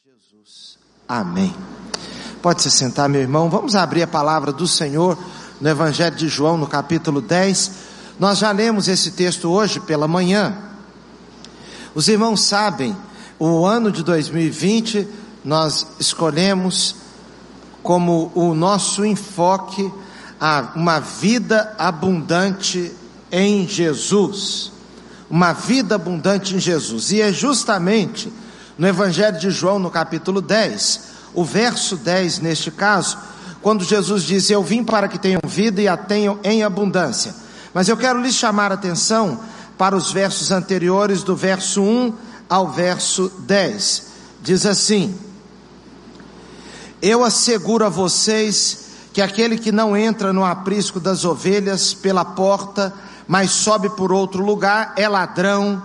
Jesus. Amém. Pode se sentar, meu irmão. Vamos abrir a palavra do Senhor no Evangelho de João, no capítulo 10. Nós já lemos esse texto hoje pela manhã. Os irmãos sabem, o ano de 2020 nós escolhemos como o nosso enfoque uma vida abundante em Jesus. Uma vida abundante em Jesus. E é justamente no Evangelho de João, no capítulo 10, o verso 10 neste caso, quando Jesus diz: eu vim para que tenham vida e a tenham em abundância. Mas eu quero lhes chamar a atenção para os versos anteriores, do verso 1 ao verso 10. Diz assim: eu asseguro a vocês que aquele que não entra no aprisco das ovelhas pela porta, mas sobe por outro lugar, é ladrão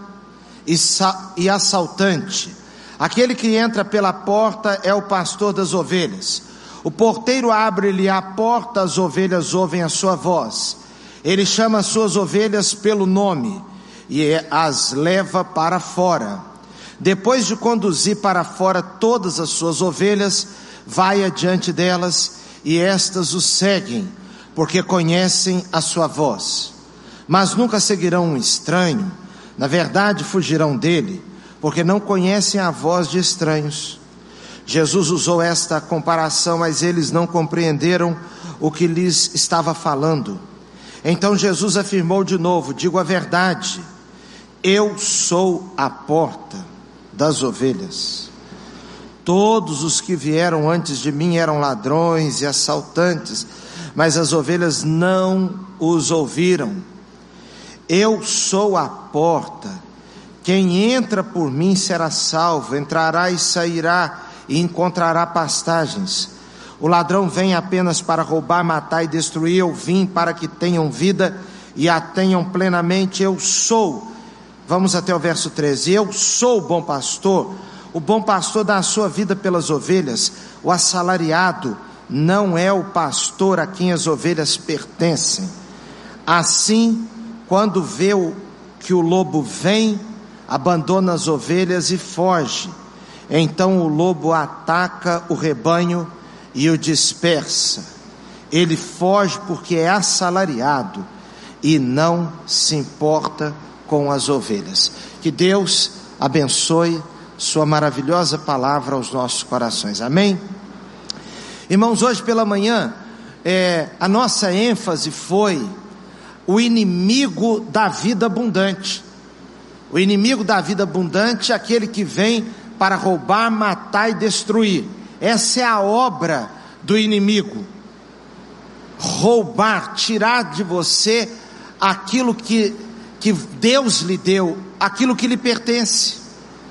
e assaltante. Aquele que entra pela porta é o pastor das ovelhas. O porteiro abre-lhe a porta, as ovelhas ouvem a sua voz. Ele chama as suas ovelhas pelo nome e as leva para fora. Depois de conduzir para fora todas as suas ovelhas, vai adiante delas e estas o seguem, porque conhecem a sua voz. Mas nunca seguirão um estranho, na verdade fugirão dele, porque não conhecem a voz de estranhos. Jesus usou esta comparação, mas eles não compreenderam o que lhes estava falando. Então Jesus afirmou de novo: digo a verdade, eu sou a porta das ovelhas. Todos os que vieram antes de mim eram ladrões e assaltantes, mas as ovelhas não os ouviram. Eu sou a porta. Quem entra por mim será salvo, entrará e sairá e encontrará pastagens. O ladrão vem apenas para roubar, matar e destruir. Eu vim para que tenham vida e a tenham plenamente. Eu sou, vamos até o verso 13, eu sou o bom pastor. O bom pastor dá a sua vida pelas ovelhas. O assalariado não é o pastor a quem as ovelhas pertencem. Assim, quando vê que o lobo vem, abandona as ovelhas e foge. Então o lobo ataca o rebanho e o dispersa. Ele foge porque é assalariado e não se importa com as ovelhas. Que Deus abençoe sua maravilhosa palavra aos nossos corações. Amém? Irmãos, hoje pela manhã a nossa ênfase foi o inimigo da vida abundante. O inimigo da vida abundante é aquele que vem para roubar, matar e destruir. Essa é a obra do inimigo. Roubar, tirar de você aquilo que Deus lhe deu, aquilo que lhe pertence.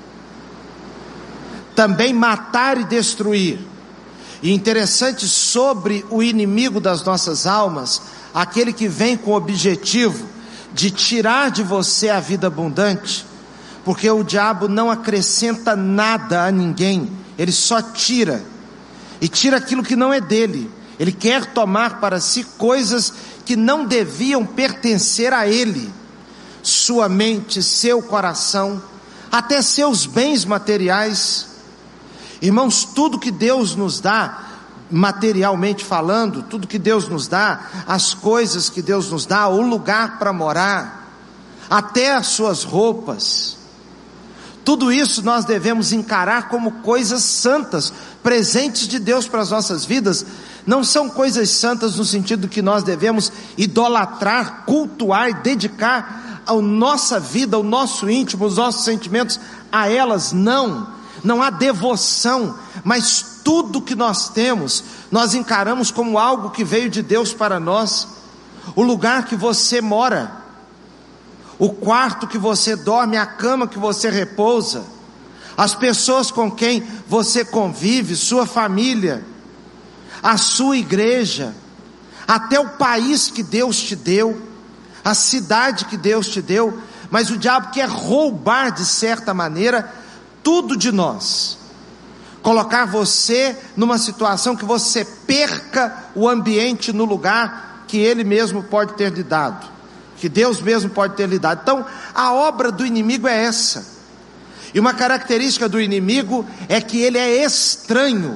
Também matar e destruir. E interessante sobre o inimigo das nossas almas, aquele que vem com o objetivo de tirar de você a vida abundante, porque o diabo não acrescenta nada a ninguém, ele só tira, e tira aquilo que não é dele. Ele quer tomar para si coisas que não deviam pertencer a ele, sua mente, seu coração, até seus bens materiais. Irmãos, tudo que Deus nos dá, materialmente falando, tudo que Deus nos dá, as coisas que Deus nos dá, o lugar para morar, até as suas roupas, tudo isso nós devemos encarar como coisas santas, presentes de Deus para as nossas vidas. Não são coisas santas no sentido que nós devemos idolatrar, cultuar e dedicar a nossa vida, o nosso íntimo, os nossos sentimentos a elas. Não há devoção, mas tudo que nós temos, nós encaramos como algo que veio de Deus para nós. O lugar que você mora, o quarto que você dorme, a cama que você repousa, as pessoas com quem você convive, sua família, a sua igreja, até o país que Deus te deu, a cidade que Deus te deu. Mas o diabo quer roubar de certa maneira tudo de nós, colocar você numa situação que você perca o ambiente no lugar que ele mesmo pode ter lhe dado, que Deus mesmo pode ter lhe dado. Então a obra do inimigo é essa. E uma característica do inimigo é que ele é estranho.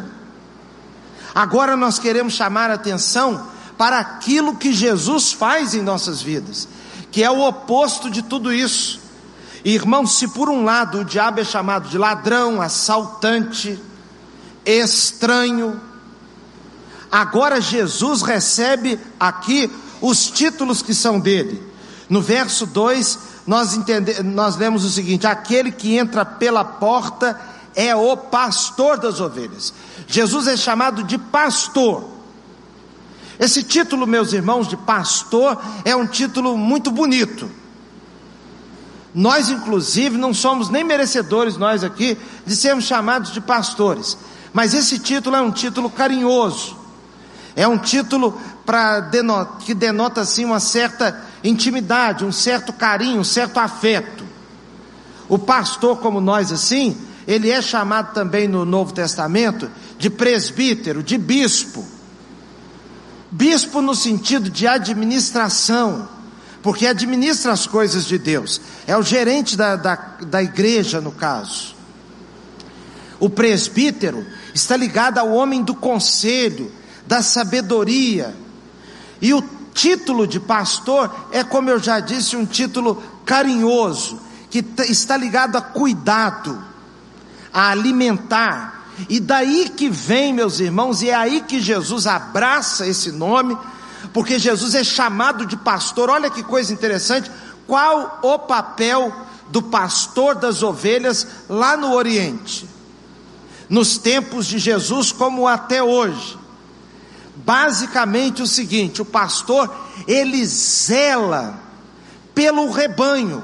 Agora nós queremos chamar a atenção para aquilo que Jesus faz em nossas vidas, que é o oposto de tudo isso. Irmãos, se por um lado o diabo é chamado de ladrão, assaltante, estranho, agora Jesus recebe aqui os títulos que são dele. No verso 2, nós lemos o seguinte: aquele que entra pela porta é o pastor das ovelhas. Jesus é chamado de pastor. Esse título, meus irmãos, de pastor, é um título muito bonito. Nós, inclusive, não somos nem merecedores, nós aqui, de sermos chamados de pastores. Mas esse título é um título carinhoso. É um título que denota assim uma certa intimidade, um certo carinho, um certo afeto. O pastor, como nós assim, ele é chamado também no Novo Testamento de presbítero, de bispo. Bispo no sentido de administração, porque administra as coisas de Deus. É o gerente da igreja, no caso. O presbítero está ligado ao homem do conselho, da sabedoria. E o título de pastor é, como eu já disse, um título carinhoso, que está ligado a cuidado, a alimentar. E daí que vem, meus irmãos, e é aí que Jesus abraça esse nome, porque Jesus é chamado de pastor. Olha que coisa interessante. Qual o papel do pastor das ovelhas lá no Oriente, nos tempos de Jesus como até hoje? Basicamente o seguinte: o pastor, ele zela pelo rebanho,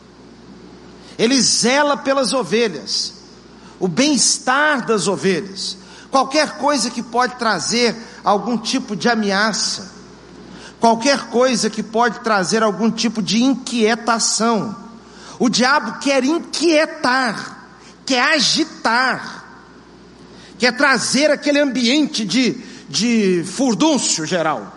ele zela pelas ovelhas, o bem-estar das ovelhas, qualquer coisa que pode trazer algum tipo de ameaça, qualquer coisa que pode trazer algum tipo de inquietação. O diabo quer inquietar, quer agitar, quer trazer aquele ambiente de furdúncio geral,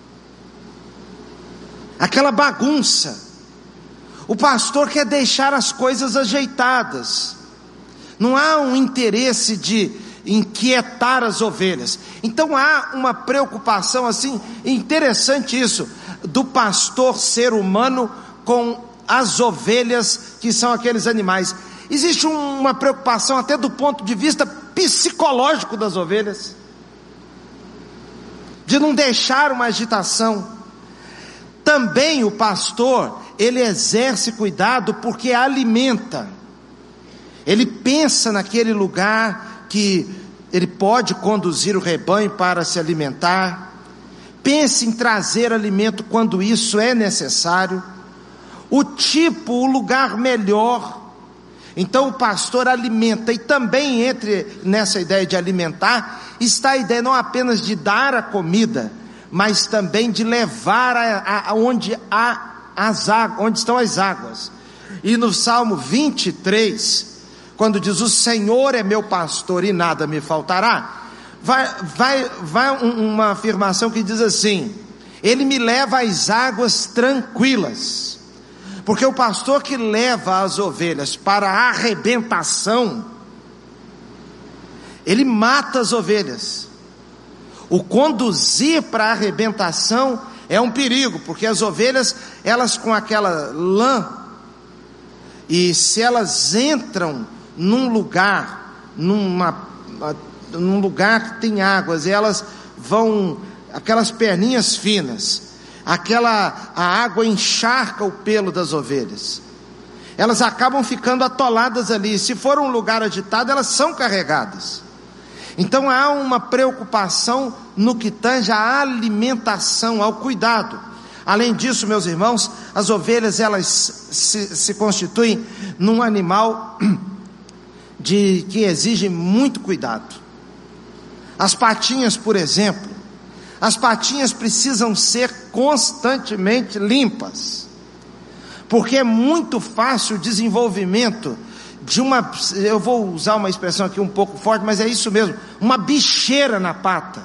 aquela bagunça. O pastor quer deixar as coisas ajeitadas. Não há um interesse de inquietar as ovelhas. Então há uma preocupação assim, interessante isso, do pastor ser humano com as ovelhas, que são aqueles animais. Existe uma preocupação até do ponto de vista psicológico das ovelhas, de não deixar uma agitação. Também o pastor, ele exerce cuidado porque alimenta. Ele pensa naquele lugar que ele pode conduzir o rebanho para se alimentar. Pensa em trazer alimento quando isso é necessário. O lugar melhor. Então o pastor alimenta. E também nessa ideia de alimentar, está a ideia não apenas de dar a comida, mas também de levar onde estão as águas. E no Salmo 23, quando diz: o Senhor é meu pastor e nada me faltará, vai uma afirmação que diz assim: Ele me leva às águas tranquilas. Porque o pastor que leva as ovelhas para a arrebentação, ele mata as ovelhas. O conduzir para a arrebentação é um perigo, porque as ovelhas, elas com aquela lã, e se elas entram num lugar que tem águas, elas vão, aquelas perninhas finas, a água encharca o pelo das ovelhas, elas acabam ficando atoladas ali. Se for um lugar agitado, elas são carregadas. Então há uma preocupação no que tange à alimentação, ao cuidado. Além disso, meus irmãos, as ovelhas, elas se constituem num animal que exige muito cuidado. As patinhas, por exemplo, as patinhas precisam ser constantemente limpas, porque é muito fácil o desenvolvimento de eu vou usar uma expressão aqui um pouco forte, mas é isso mesmo, uma bicheira na pata.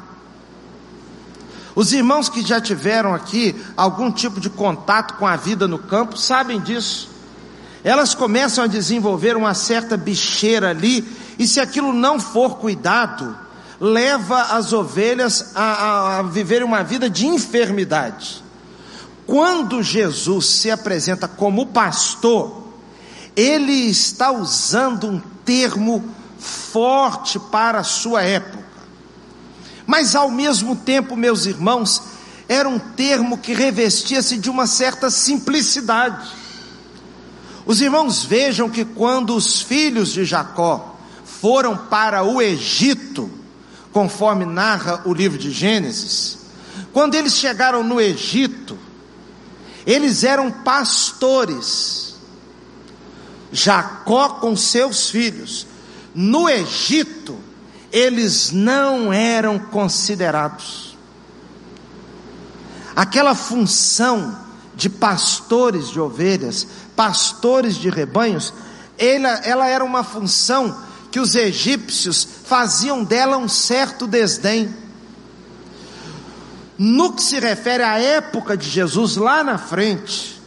Os irmãos que já tiveram aqui algum tipo de contato com a vida no campo sabem disso. elas começam a desenvolver uma certa bicheira ali, e se aquilo não for cuidado, leva as ovelhas a viver uma vida de enfermidade. Quando Jesus se apresenta como pastor, ele está usando um termo forte para a sua época, mas ao mesmo tempo, meus irmãos, era um termo que revestia-se de uma certa simplicidade. Os irmãos vejam que quando os filhos de Jacó foram para o Egito, conforme narra o livro de Gênesis, quando eles chegaram no Egito, eles eram pastores, Jacó com seus filhos. No Egito, eles não eram considerados. Aquela função de pastores de ovelhas, pastores de rebanhos, ela era uma função que os egípcios faziam dela um certo desdém. No que se refere à época de Jesus, lá na frente,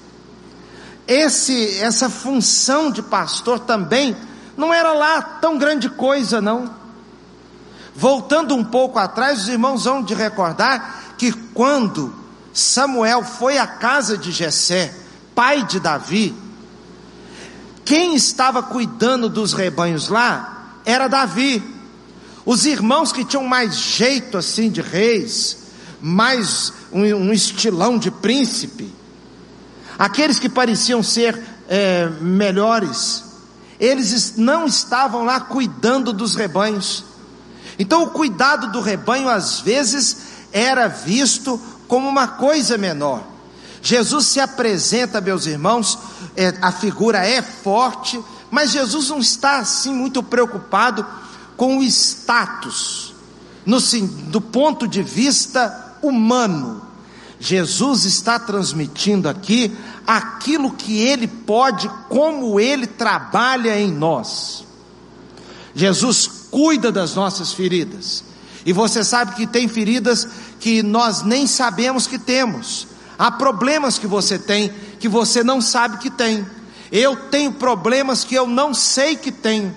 essa função de pastor também não era lá tão grande coisa, não. Voltando um pouco atrás, os irmãos vão de recordar que quando Samuel foi à casa de Jessé, pai de Davi, quem estava cuidando dos rebanhos lá era Davi. Os irmãos que tinham mais jeito assim de reis, mais um estilão de príncipe, aqueles que pareciam ser melhores, eles não estavam lá cuidando dos rebanhos. Então o cuidado do rebanho às vezes era visto como uma coisa menor. Jesus se apresenta, meus irmãos, a figura é forte, mas Jesus não está assim muito preocupado com o status, do ponto de vista humano. Jesus está transmitindo aqui aquilo que Ele pode, como Ele trabalha em nós. Jesus cuida das nossas feridas, e você sabe que tem feridas que nós nem sabemos que temos. Há problemas que você tem, que você não sabe que tem. Eu tenho problemas que eu não sei que tenho.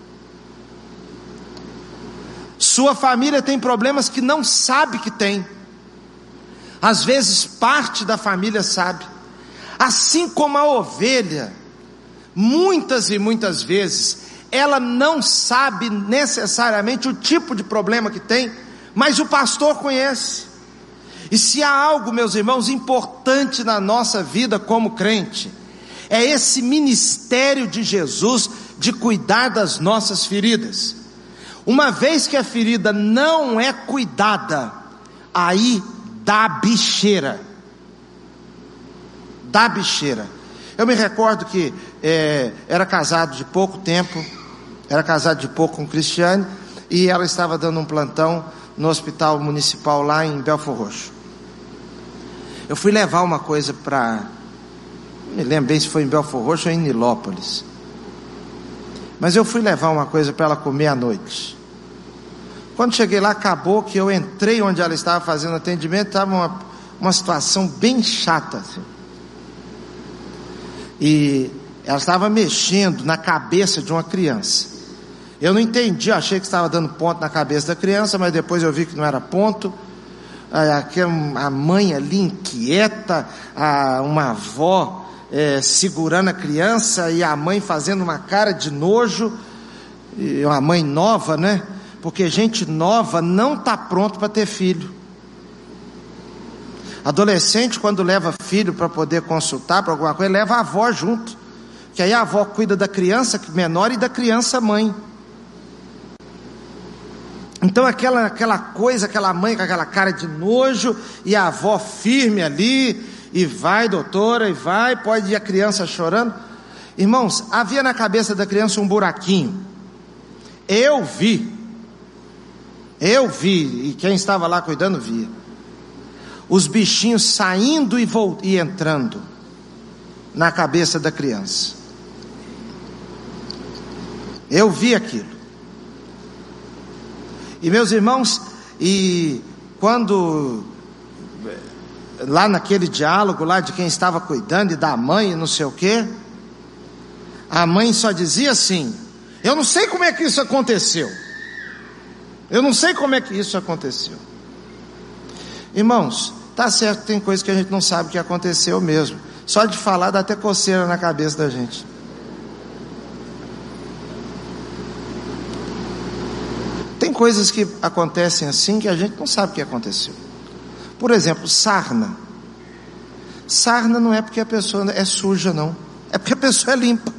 Sua família tem problemas que não sabe que tem. Às vezes parte da família sabe. Assim como a ovelha, muitas e muitas vezes, ela não sabe necessariamente o tipo de problema que tem, mas o pastor conhece. E se há algo, meus irmãos, importante na nossa vida como crente, é esse ministério de Jesus de cuidar das nossas feridas. Uma vez que a ferida não é cuidada, aí dá bicheira. Dá bicheira. Eu me recordo que era casado de pouco tempo, com Cristiane, e ela estava dando um plantão no hospital municipal lá em Belford Roxo. Eu fui levar uma coisa não me lembro bem se foi em Belford Roxo ou em Nilópolis, mas eu fui levar uma coisa para ela comer à noite. Quando cheguei lá, acabou que eu entrei onde ela estava fazendo atendimento, estava uma situação bem chata assim. E ela estava mexendo na cabeça de uma criança. Eu não entendi, eu achei que estava dando ponto na cabeça da criança, mas depois eu vi que não era ponto. A mãe ali inquieta, uma avó segurando a criança, e a mãe fazendo uma cara de nojo, e uma mãe nova, né? Porque gente nova não está pronto para ter filho. Adolescente, quando leva filho para poder consultar para alguma coisa, leva a avó junto, que aí a avó cuida da criança menor e da criança mãe. Então aquela coisa, aquela mãe com aquela cara de nojo, e a avó firme ali, e vai doutora, e vai, pode ir a criança chorando. Irmãos, havia na cabeça da criança um buraquinho. Eu vi, e quem estava lá cuidando via, os bichinhos saindo e entrando na cabeça da criança. Eu vi aquilo. E meus irmãos, e quando lá naquele diálogo lá de quem estava cuidando e da mãe e não sei o quê, A mãe só dizia assim: eu não sei como é que isso aconteceu. Eu não sei como é que isso aconteceu. Irmãos, tá certo, tem coisa que a gente não sabe que aconteceu mesmo. Só de falar dá até coceira na cabeça da gente. Tem coisas que acontecem assim que a gente não sabe o que aconteceu. Por exemplo, sarna. Sarna não é porque a pessoa é suja, não. É porque a pessoa é limpa.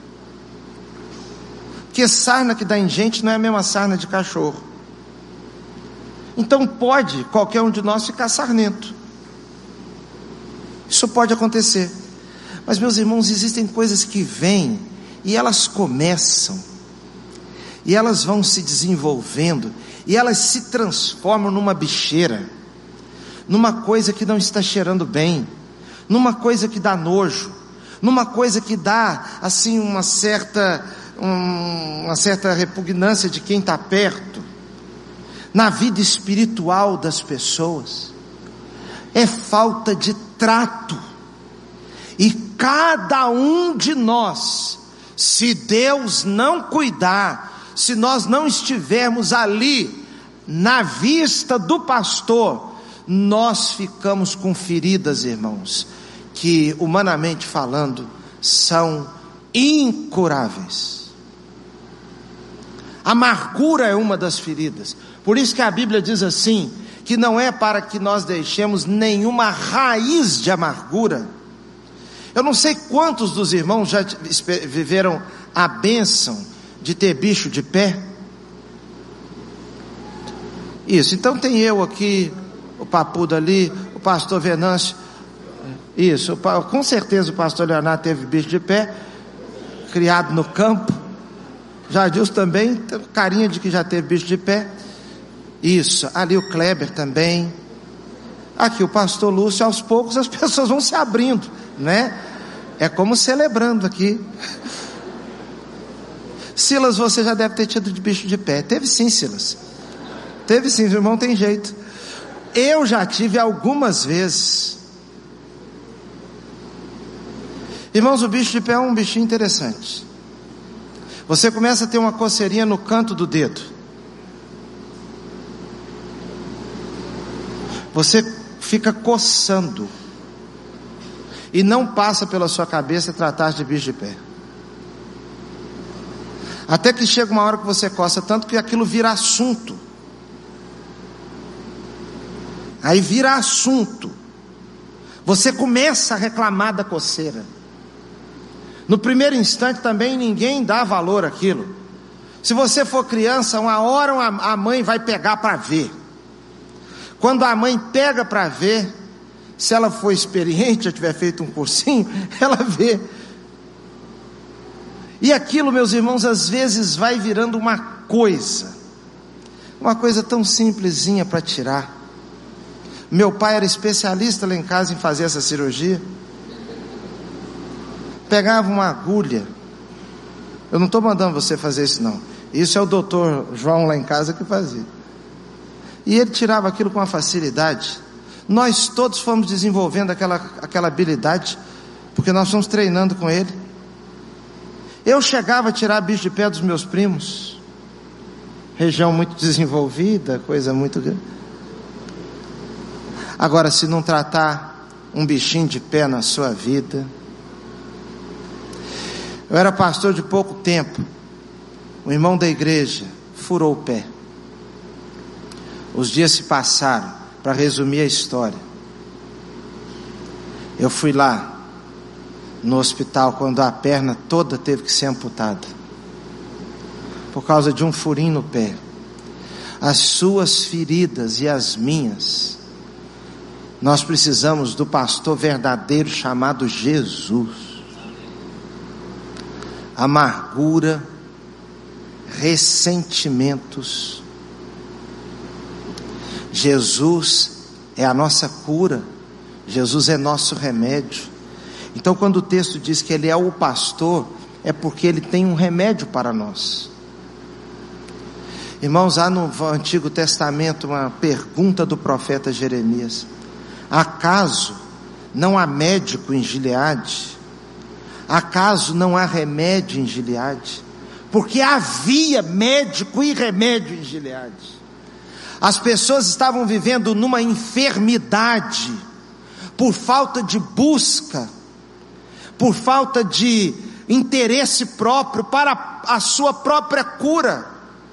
Porque sarna que dá em gente não é a mesma sarna de cachorro. Então pode qualquer um de nós ficar sarnento. Isso pode acontecer. Mas, meus irmãos, existem coisas que vêm e elas começam, e elas vão se desenvolvendo, e elas se transformam numa bicheira, numa coisa que não está cheirando bem, numa coisa que dá nojo, numa coisa que dá assim uma certa repugnância de quem está perto. Na vida espiritual das pessoas é falta de trato. E cada um de nós, se Deus não cuidar, se nós não estivermos ali na vista do pastor, nós ficamos com feridas, irmãos, que humanamente falando são incuráveis. Amargura é uma das feridas. Por isso que a Bíblia diz assim, que não é para que nós deixemos nenhuma raiz de amargura. Eu não sei quantos dos irmãos já viveram a bênção de ter bicho de pé. Isso, então tem eu aqui, o Papudo ali, o pastor Venâncio. Isso, com certeza o pastor Leonardo teve bicho de pé, criado no campo. Jadilson também, tem carinha de que já teve bicho de pé. Isso, ali o Kleber também. Aqui o pastor Lúcio. Aos poucos as pessoas vão se abrindo, né? É como celebrando aqui. Silas, você já deve ter tido de bicho de pé. Teve sim, Silas. Teve sim, meu irmão, tem jeito. Eu já tive algumas vezes. Irmãos, o bicho de pé é um bichinho interessante. Você começa a ter uma coceirinha no canto do dedo. Você fica coçando. E não passa pela sua cabeça tratar de bicho de pé. Até que chega uma hora que você coça tanto que aquilo vira assunto. Aí vira assunto. Você começa a reclamar da coceira. No primeiro instante também ninguém dá valor àquilo. Se você for criança, uma hora a mãe vai pegar para ver. Quando a mãe pega para ver, se ela for experiente, já tiver feito um cursinho, ela vê. E aquilo, meus irmãos, às vezes vai virando uma coisa tão simplesinha para tirar. Meu pai era especialista lá em casa em fazer essa cirurgia. Pegava uma agulha. Eu não estou mandando você fazer isso não. Isso é o doutor João lá em casa que fazia. E ele tirava aquilo com uma facilidade. Nós todos fomos desenvolvendo aquela habilidade, porque nós fomos treinando com ele. Eu chegava a tirar bicho de pé dos meus primos. Região muito desenvolvida, coisa muito grande. Agora, se não tratar um bichinho de pé na sua vida. Eu era pastor de pouco tempo. Um irmão da igreja furou o pé. Os dias se passaram. Para resumir a história, eu fui lá no hospital quando a perna toda teve que ser amputada por causa de um furinho no pé. As suas feridas e as minhas, nós precisamos do pastor verdadeiro chamado Jesus. Amargura, ressentimentos. Jesus é a nossa cura, Jesus é nosso remédio. Então quando o texto diz que Ele é o pastor, é porque Ele tem um remédio para nós. Irmãos, há no Antigo Testamento uma pergunta do profeta Jeremias: acaso não há médico em Gileade? Acaso não há remédio em Gileade? Porque havia médico e remédio em Gileade. As pessoas estavam vivendo numa enfermidade, por falta de busca, por falta de interesse próprio para a sua própria cura.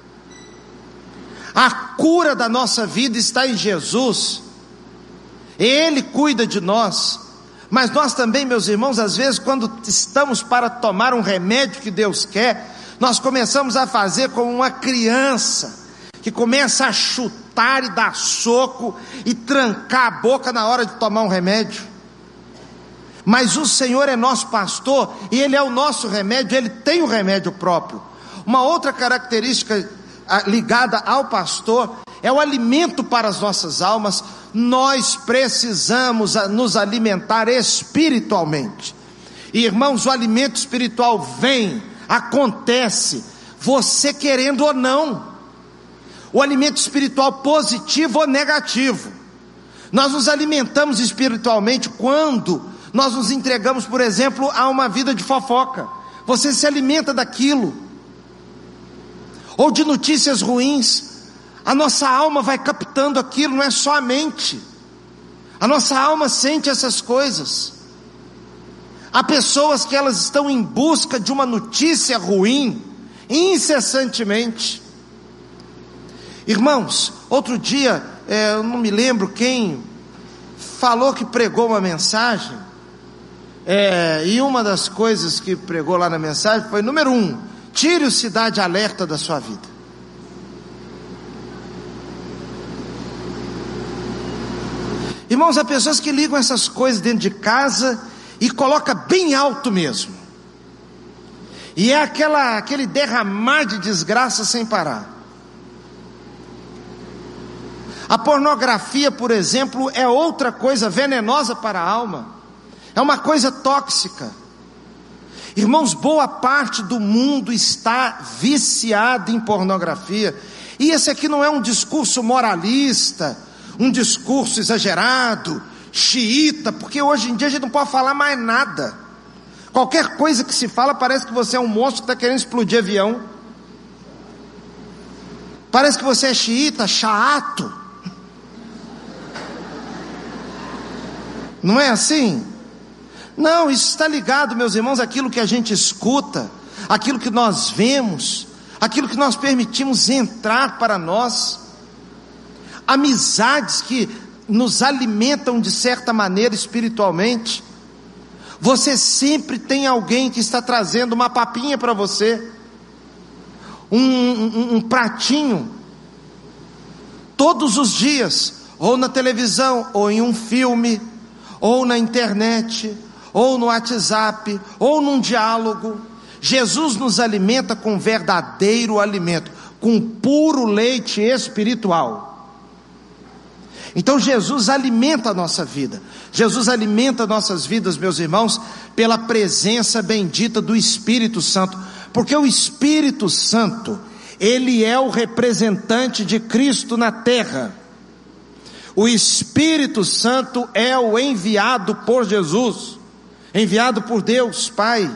A cura da nossa vida está em Jesus. Ele cuida de nós. Mas nós também, meus irmãos, às vezes quando estamos para tomar um remédio que Deus quer, nós começamos a fazer como uma criança, que começa a chutar e dar soco e trancar a boca na hora de tomar um remédio. Mas o Senhor é nosso pastor e Ele é o nosso remédio, Ele tem o remédio próprio. Uma outra característica ligada ao pastor é o alimento para as nossas almas. Nós precisamos nos alimentar espiritualmente. E, irmãos, o alimento espiritual vem, acontece, você querendo ou não. O alimento espiritual positivo ou negativo. Nós nos alimentamos espiritualmente quando nós nos entregamos, por exemplo, a uma vida de fofoca. Você se alimenta daquilo. Ou de notícias ruins. A nossa alma vai captando aquilo, não é só a mente. A nossa alma sente essas coisas. Há pessoas que elas estão em busca de uma notícia ruim, incessantemente. Irmãos, outro dia, eu não me lembro quem falou que pregou uma mensagem, e uma das coisas que pregou lá na mensagem foi: número 1, tire o Cidade Alerta da sua vida. Irmãos, há pessoas que ligam essas coisas dentro de casa e coloca bem alto mesmo, e é aquele derramar de desgraça sem parar. A pornografia, por exemplo, é outra coisa venenosa para a alma, é uma coisa tóxica. Irmãos, boa parte do mundo está viciada em pornografia, e esse aqui não é um discurso moralista, um discurso exagerado, xiita, porque hoje em dia a gente não pode falar mais nada. Qualquer coisa que se fala parece que você é um monstro que está querendo explodir avião. Parece que você é xiita, chato. Não é assim? Não, isso está ligado, meus irmãos, àquilo que a gente escuta, àquilo que nós vemos, àquilo que nós permitimos entrar para nós. Amizades que nos alimentam de certa maneira espiritualmente. Você sempre tem alguém que está trazendo uma papinha para você, um pratinho, todos os dias, ou na televisão, ou em um filme, ou na internet, ou no WhatsApp, ou num diálogo. Jesus nos alimenta com verdadeiro alimento, com puro leite espiritual. Então Jesus alimenta a nossa vida. Jesus alimenta nossas vidas, meus irmãos, pela presença bendita do Espírito Santo, porque o Espírito Santo, ele é o representante de Cristo na terra. O Espírito Santo é o enviado por Jesus, enviado por Deus Pai.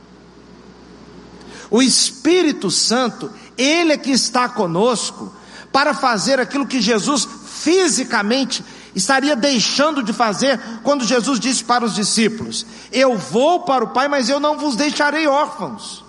O Espírito Santo, ele é que está conosco para fazer aquilo que Jesus fisicamente estaria deixando de fazer quando Jesus disse para os discípulos: eu vou para o Pai, mas eu não vos deixarei órfãos.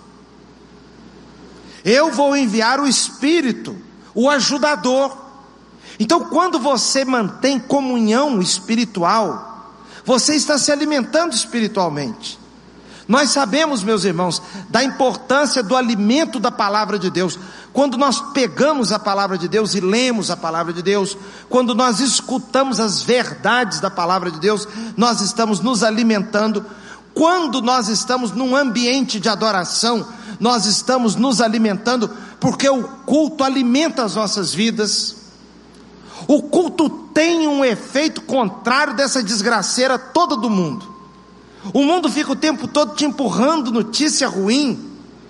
Eu vou enviar o Espírito, o ajudador. Então, quando você mantém comunhão espiritual, você está se alimentando espiritualmente. Nós sabemos, meus irmãos, da importância do alimento da palavra de Deus. Quando nós pegamos a palavra de Deus e lemos a palavra de Deus, quando nós escutamos as verdades da palavra de Deus, nós estamos nos alimentando. Quando nós estamos num ambiente de adoração, nós estamos nos alimentando, porque o culto alimenta as nossas vidas. O culto tem um efeito contrário dessa desgraceira toda do mundo. O mundo fica o tempo todo te empurrando notícia ruim.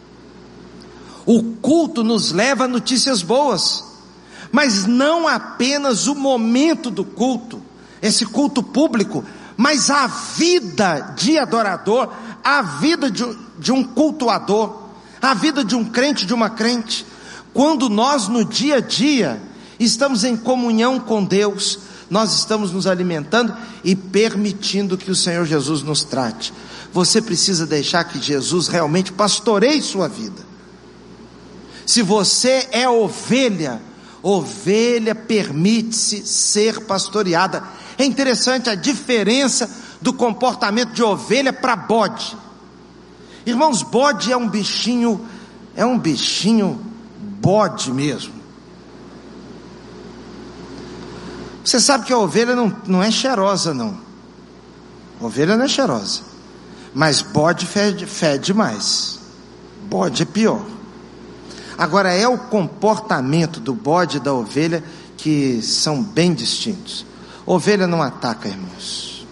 O culto nos leva a notícias boas, mas não apenas o momento do culto, esse culto público, mas a vida de adorador a vida de um cultuador, a vida de um crente, de uma crente, quando nós no dia a dia estamos em comunhão com Deus, nós estamos nos alimentando e permitindo que o Senhor Jesus nos trate. Você precisa deixar que Jesus realmente pastoreie sua vida. Se você é ovelha, ovelha permite-se ser pastoreada. É interessante a diferença do comportamento de ovelha para bode. Irmãos, bode é um bichinho bode mesmo. Você sabe que a ovelha não é cheirosa não. A ovelha não é cheirosa, mas bode fede mais. Bode é pior. Agora é o comportamento do bode e da ovelha que são bem distintos. Ovelha não ataca, irmãos.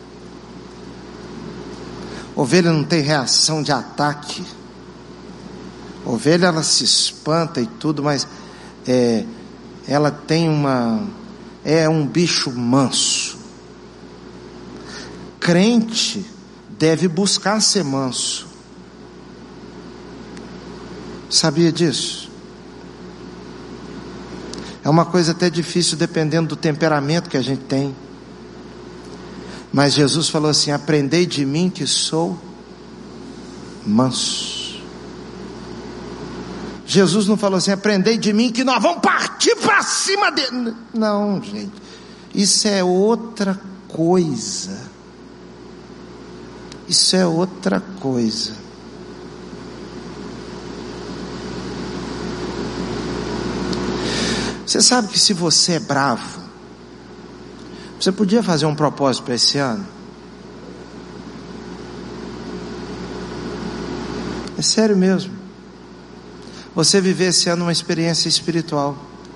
Ovelha não tem reação de ataque. Ovelha, ela se espanta e tudo, mas ela tem é um bicho manso. Crente deve buscar ser manso. Sabia disso? É uma coisa até difícil dependendo do temperamento que a gente tem. Mas Jesus falou assim: aprendei de mim que sou manso. Jesus não falou assim: aprendei de mim que nós vamos partir para cima dele. Não, gente, isso é outra coisa. Isso é outra coisa. Você sabe que se você é bravo, você podia fazer um propósito para esse ano? É sério mesmo. Você viver esse ano uma experiência espiritual.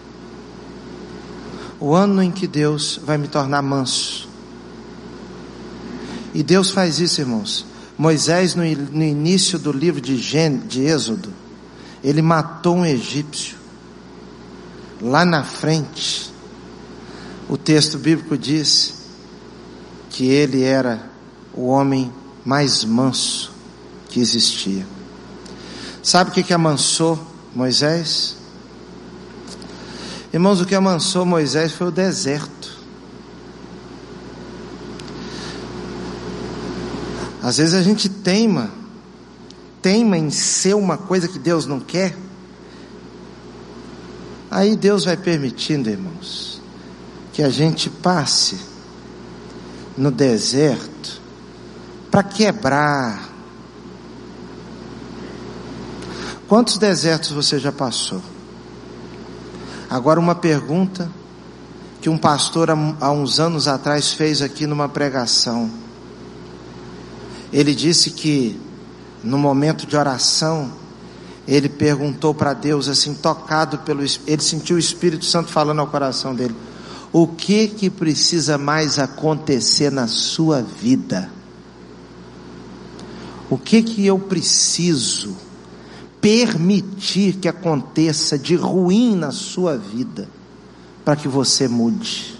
O ano em que Deus vai me tornar manso. E Deus faz isso, irmãos. Moisés, no início do livro de Êxodo, ele matou um egípcio. Lá na frente, o texto bíblico diz que ele era o homem mais manso que existia. Sabe o que amansou Moisés? Irmãos, o que amansou Moisés foi o deserto. Às vezes a gente teima em ser uma coisa que Deus não quer. Aí Deus vai permitindo, irmãos, que a gente passe no deserto para quebrar. Quantos desertos você já passou? Agora uma pergunta que um pastor há uns anos atrás fez aqui numa pregação. Ele disse que no momento de oração, ele perguntou para Deus assim, tocado ele sentiu o Espírito Santo falando ao coração dele: o que precisa mais acontecer na sua vida? O que eu preciso permitir que aconteça de ruim na sua vida para que você mude?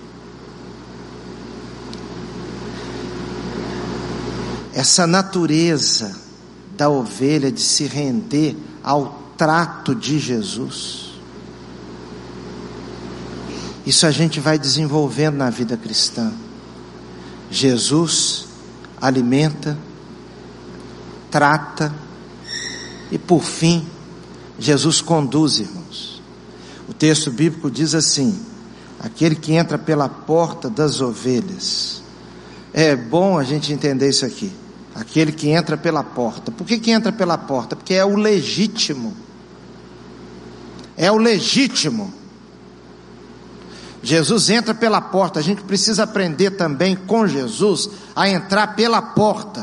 Essa natureza da ovelha de se render ao trato de Jesus, isso a gente vai desenvolvendo na vida cristã. Jesus alimenta, trata e por fim Jesus conduz, irmãos. O texto bíblico diz assim: aquele que entra pela porta das ovelhas. É bom a gente entender isso aqui. Aquele que entra pela porta. Por que entra pela porta? Porque é o legítimo. É o legítimo. Jesus entra pela porta. A gente precisa aprender também com Jesus a entrar pela porta.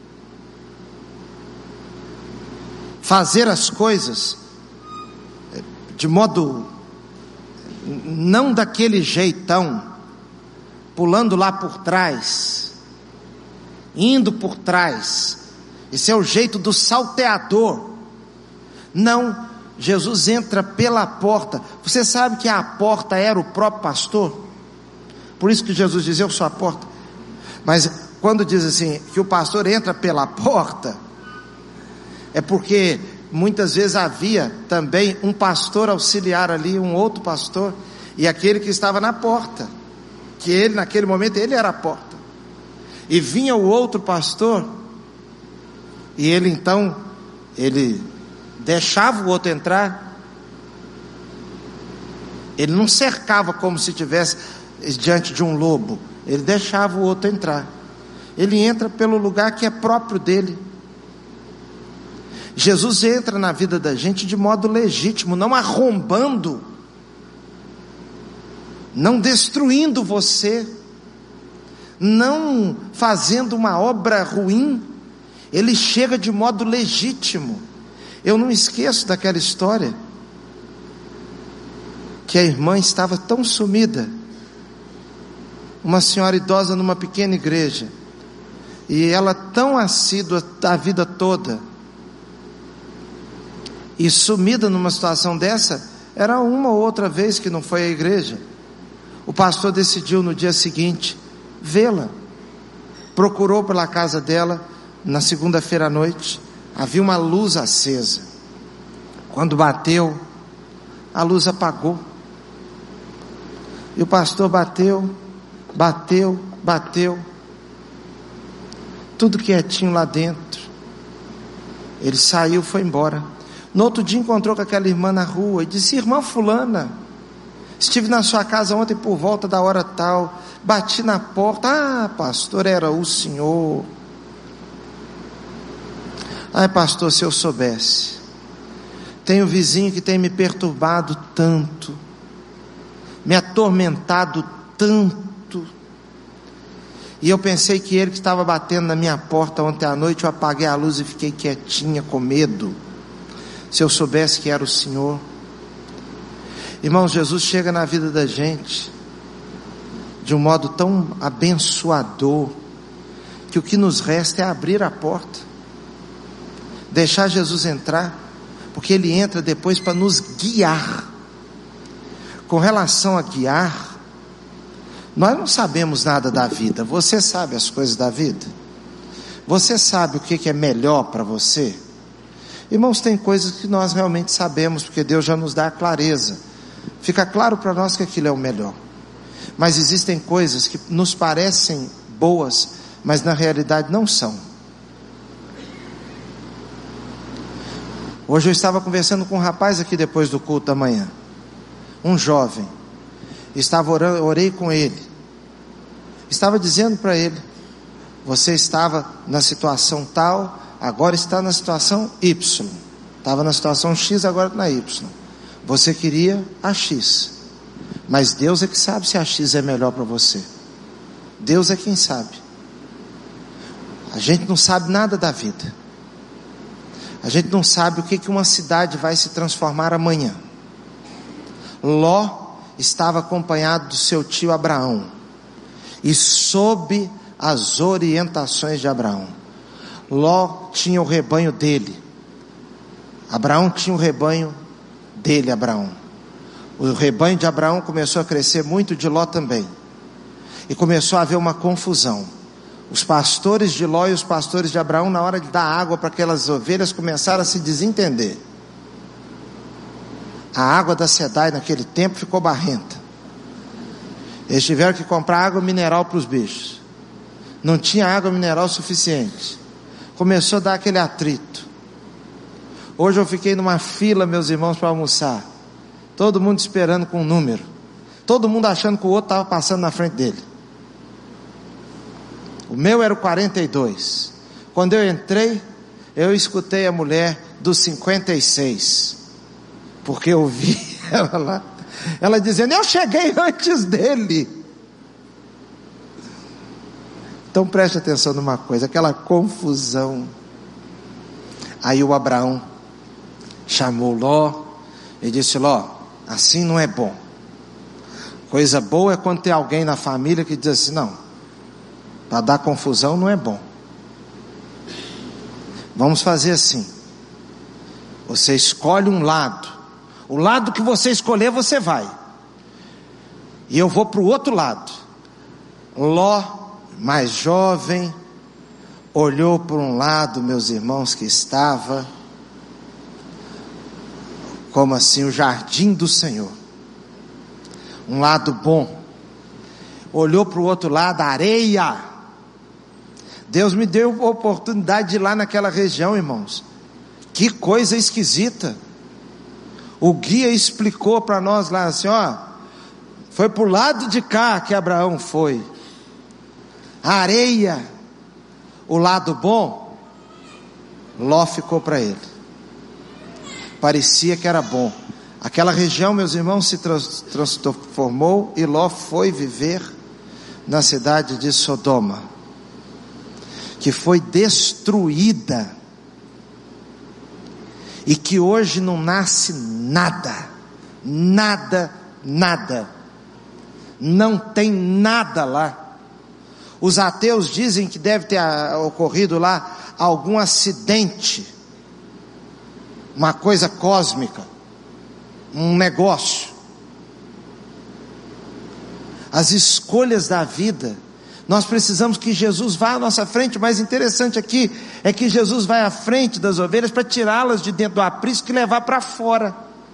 Fazer as coisas de modo não daquele jeitão, pulando lá por trás, indo por trás. Esse é o jeito do salteador. Não, Jesus entra pela porta. Você sabe que a porta era o próprio pastor? Por isso que Jesus dizia: eu sou a porta. Mas quando diz assim, que o pastor entra pela porta, é porque muitas vezes havia também um pastor auxiliar ali, um outro pastor, e aquele que estava na porta, que ele naquele momento, ele era a porta, e vinha o outro pastor, e ele então, ele deixava o outro entrar, ele não cercava como se estivesse diante de um lobo, ele deixava o outro entrar, ele entra pelo lugar que é próprio dele. Jesus entra na vida da gente de modo legítimo, não arrombando, não destruindo você, não fazendo uma obra ruim, ele chega de modo legítimo. Eu não esqueço daquela história, que a irmã estava tão sumida, uma senhora idosa numa pequena igreja, e ela tão assídua a vida toda, e sumida numa situação dessa, era uma ou outra vez que não foi à igreja. O pastor decidiu no dia seguinte vê-la, procurou pela casa dela na segunda-feira à noite, havia uma luz acesa, quando bateu, a luz apagou, e o pastor bateu, tudo quietinho lá dentro, ele saiu, foi embora. No outro dia encontrou com aquela irmã na rua e disse: irmã fulana, estive na sua casa ontem por volta da hora tal, bati na porta, ah pastor, era o senhor. Ai pastor, se eu soubesse, tenho um vizinho que tem me perturbado tanto, me atormentado tanto, e eu pensei que ele que estava batendo na minha porta ontem à noite, eu apaguei a luz e fiquei quietinha com medo. Se eu soubesse que era o Senhor. Irmãos, Jesus chega na vida da gente de um modo tão abençoador, que o que nos resta é abrir a porta, deixar Jesus entrar, porque Ele entra depois para nos guiar. Com relação a guiar, nós não sabemos nada da vida. Você sabe as coisas da vida? Você sabe o que é melhor para você? Irmãos, tem coisas que nós realmente sabemos, porque Deus já nos dá a clareza, fica claro para nós que aquilo é o melhor. Mas existem coisas que nos parecem boas, mas na realidade não são. Hoje eu estava conversando com um rapaz aqui depois do culto da manhã, um jovem, estava orando, orei com ele, estava dizendo para ele: você estava na situação tal, agora está na situação Y, estava na situação X, agora na Y, você queria a X, mas Deus é que sabe se a X é melhor para você, Deus é quem sabe, a gente não sabe nada da vida, a gente não sabe o que uma cidade vai se transformar amanhã. Ló estava acompanhado do seu tio Abraão, e sob as orientações de Abraão, Ló tinha o rebanho dele, Abraão tinha o rebanho dele, Abraão. O rebanho de Abraão começou a crescer muito, de Ló também, e começou a haver uma confusão. Os pastores de Ló e os pastores de Abraão, na hora de dar água para aquelas ovelhas, começaram a se desentender. A água da Sedai naquele tempo ficou barrenta, eles tiveram que comprar água mineral para os bichos, não tinha água mineral suficiente, começou a dar aquele atrito. Hoje eu fiquei numa fila, meus irmãos, para almoçar, todo mundo esperando com um número, todo mundo achando que o outro estava passando na frente dele. O meu era o 42, quando eu entrei, eu escutei a mulher do 56, porque eu vi ela lá, ela dizendo: eu cheguei antes dele. Então preste atenção numa coisa, aquela confusão. Aí o Abraão chamou Ló e disse: Ló, assim não é bom. Coisa boa é quando tem alguém na família que diz assim: não, para dar confusão não é bom. Vamos fazer assim, você escolhe um lado, o lado que você escolher você vai, e eu vou para o outro lado. Ló mais jovem, olhou para um lado, meus irmãos, que estava como assim o jardim do Senhor, um lado bom. Olhou para o outro lado, areia. Deus me deu a oportunidade de ir lá naquela região, irmãos. Que coisa esquisita. O guia explicou para nós lá assim, ó, foi para o lado de cá que Abraão foi. A areia, o lado bom, Ló ficou para ele. Parecia que era bom. Aquela região, meus irmãos, se transformou e Ló foi viver na cidade de Sodoma, que foi destruída e que hoje não nasce nada, não tem nada lá. Os ateus dizem que deve ter ocorrido lá algum acidente, uma coisa cósmica, um negócio. As escolhas da vida, nós precisamos que Jesus vá à nossa frente. O mais interessante aqui é que Jesus vai à frente das ovelhas para tirá-las de dentro do aprisco e levar para fora,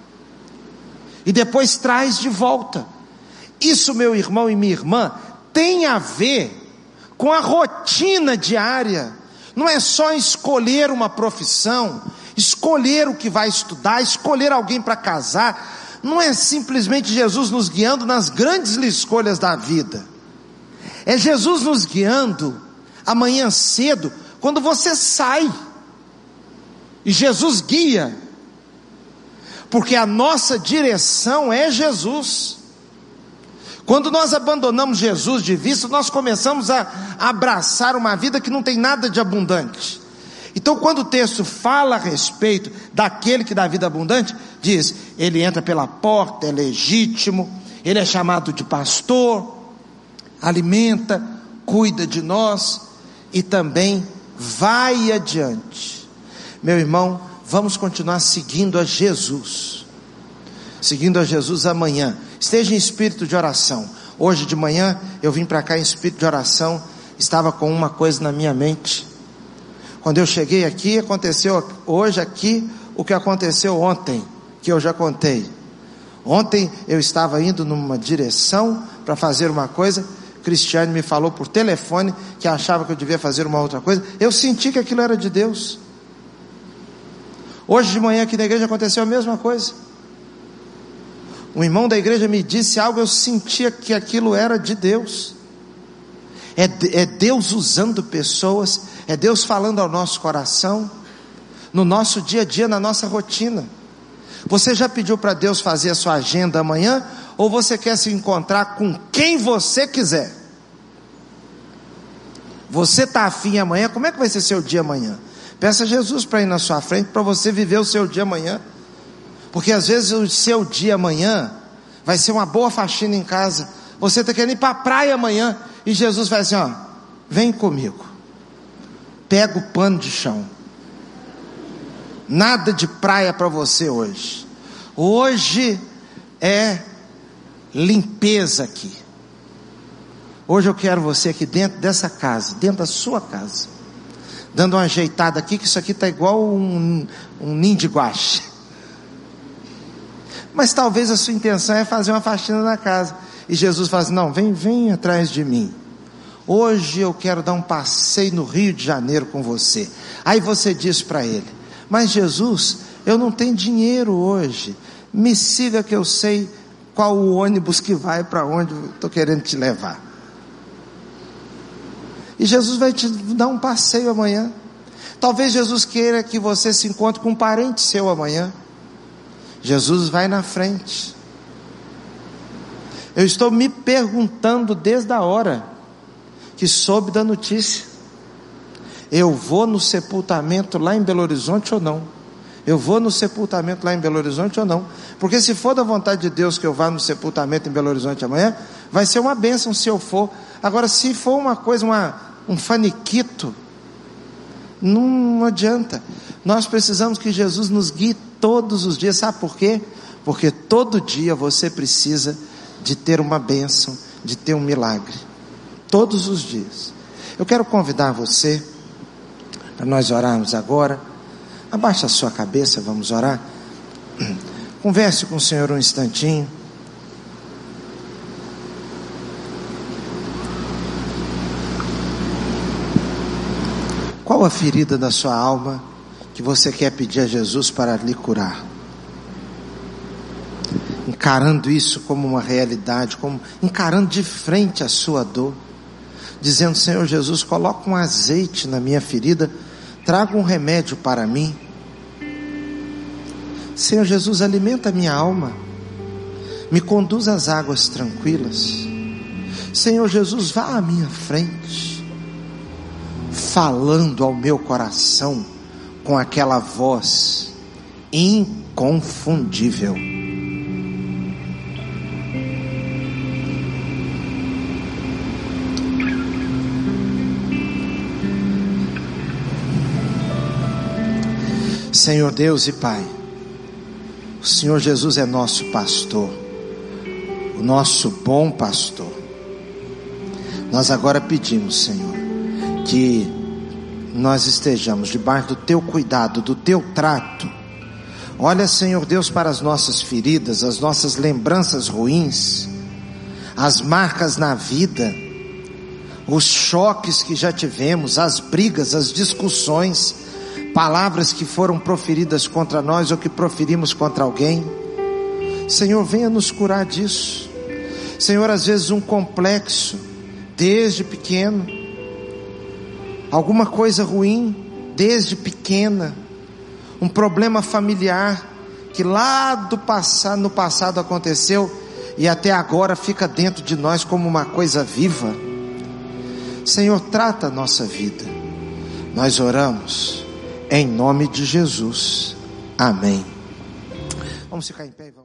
e depois traz de volta. Isso, meu irmão e minha irmã, tem a ver com a rotina diária. Não é só escolher uma profissão, escolher o que vai estudar, escolher alguém para casar. Não é simplesmente Jesus nos guiando nas grandes escolhas da vida. É Jesus nos guiando amanhã cedo, quando você sai. E Jesus guia, porque a nossa direção é Jesus. Quando nós abandonamos Jesus de vista, nós começamos a abraçar uma vida que não tem nada de abundante. Então, quando o texto fala a respeito daquele que dá vida abundante, diz, ele entra pela porta, é legítimo, ele é chamado de pastor, alimenta, cuida de nós e também vai adiante. Meu irmão, vamos continuar seguindo a Jesus, amanhã. Esteja em espírito de oração. Hoje de manhã eu vim para cá em espírito de oração, estava com uma coisa na minha mente. Quando eu cheguei aqui, aconteceu hoje aqui o que aconteceu ontem, que eu já contei. Ontem eu estava indo numa direção para fazer uma coisa, Cristiane me falou por telefone que achava que eu devia fazer uma outra coisa. Eu senti que aquilo era de Deus. Hoje de manhã aqui na igreja aconteceu a mesma coisa. Um irmão da igreja me disse algo, eu sentia que aquilo era de Deus. É Deus usando pessoas, é Deus falando ao nosso coração, no nosso dia a dia, na nossa rotina. Você já pediu para Deus fazer a sua agenda amanhã? Ou você quer se encontrar com quem você quiser? Você está afim amanhã? Como é que vai ser seu dia amanhã? Peça a Jesus para ir na sua frente, para você viver o seu dia amanhã. Porque às vezes o seu dia amanhã vai ser uma boa faxina em casa. Você está querendo ir para a praia amanhã, e Jesus vai assim, ó, vem comigo, pega o pano de chão, nada de praia para você hoje. Hoje é limpeza aqui. Hoje eu quero você aqui dentro dessa casa, dentro da sua casa, dando uma ajeitada aqui, que isso aqui está igual um ninho de guache. Mas talvez a sua intenção é fazer uma faxina na casa, e Jesus fala assim, não, vem atrás de mim. Hoje eu quero dar um passeio no Rio de Janeiro com você. Aí você diz para ele, mas Jesus, eu não tenho dinheiro hoje, me siga que eu sei qual o ônibus que vai para onde eu estou querendo te levar. E Jesus vai te dar um passeio amanhã. Talvez Jesus queira que você se encontre com um parente seu amanhã. Jesus vai na frente. Eu estou me perguntando desde a hora que soube da notícia, eu vou no sepultamento lá em Belo Horizonte ou não? Eu vou no sepultamento lá em Belo Horizonte ou não? Porque se for da vontade de Deus que eu vá no sepultamento em Belo Horizonte amanhã, vai ser uma bênção se eu for. Agora, se for uma coisa, um faniquito, não adianta. Nós precisamos que Jesus nos guie todos os dias. Sabe por quê? Porque todo dia você precisa de ter uma bênção, de ter um milagre. todos os dias. Eu quero convidar você para nós orarmos agora. Abaixa a sua cabeça, vamos orar. Converse com o Senhor um instantinho. Qual a ferida da sua alma que você quer pedir a Jesus para lhe curar? Encarando isso como uma realidade, encarando de frente a sua dor, dizendo: Senhor Jesus, coloca um azeite na minha ferida, traga um remédio para mim. Senhor Jesus, alimenta a minha alma, me conduz às águas tranquilas. Senhor Jesus, vá à minha frente, falando ao meu coração com aquela voz inconfundível. Senhor Deus e Pai, o Senhor Jesus é nosso pastor, o nosso bom pastor. Nós agora pedimos, Senhor, que nós estejamos debaixo do Teu cuidado, do Teu trato. Olha, Senhor Deus, para as nossas feridas, as nossas lembranças ruins, as marcas na vida, os choques que já tivemos, as brigas, as discussões, palavras que foram proferidas contra nós ou que proferimos contra alguém. Senhor, venha nos curar disso. Senhor, às vezes um complexo desde pequeno, alguma coisa ruim desde pequena, um problema familiar que lá no passado aconteceu e até agora fica dentro de nós como uma coisa viva. Senhor, trata a nossa vida. Nós oramos em nome de Jesus. Amém. Vamos ficar em pé e vamos